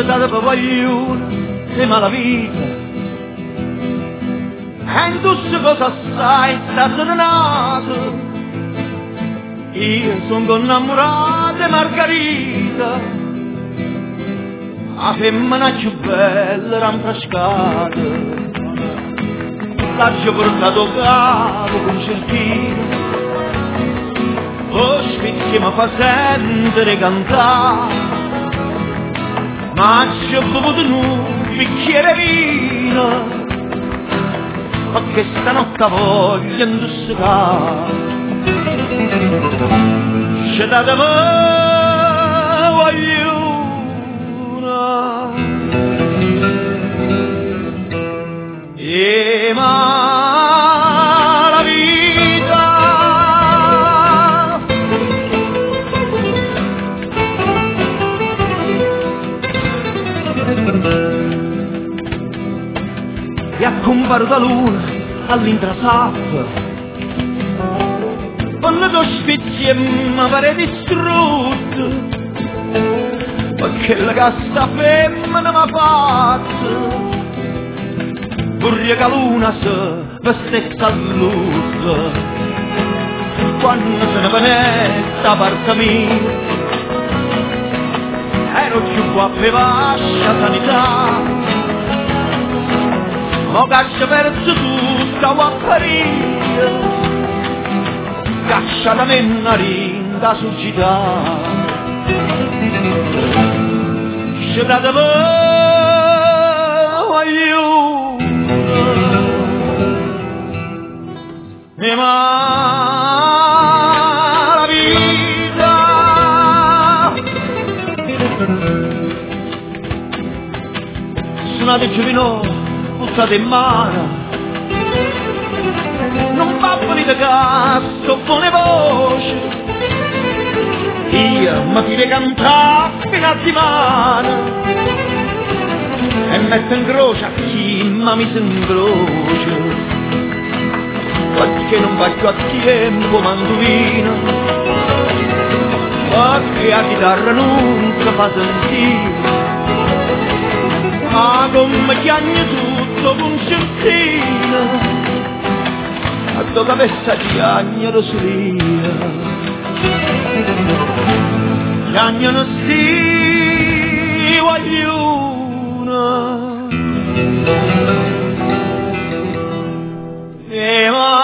Scetate per guaglione e malavita. E in tutte cosa sai, sta serenato. Io sono innamorata di Margherita, la femmina più bella ramprascata. L'ho portato capo con cerchino, lo spizio mi fa sentire cantare, ma ci ho bevuto un bicchiere vino, perché stanotte voglio indossicare. Scetate me guagliona e la vita e accompare la luna all'intrasappa. Quando lo spizio mi pare distrutto, perché la cassa femmina mi ha fatto, pure che luna se vestesse a lutto. Quando se ne venette parte mia, ero più qua per vascia sanità, ma caccia perso tutta la parire. Caccia da mennarin da succità, scetate me guagliona e la vita. Suonate giovino, buttate in mano, non pappoli da cazzo, buone voce. Io mi tiro cantare fino a settimana e metto in croce a chi mi si incrocia, perché non faccio a tempo mandolino, perché la chitarra non si fa sentire, ma come chiagna tutto con certina. A tua cabeza chiagna rosolía, chiagna non si guagliona.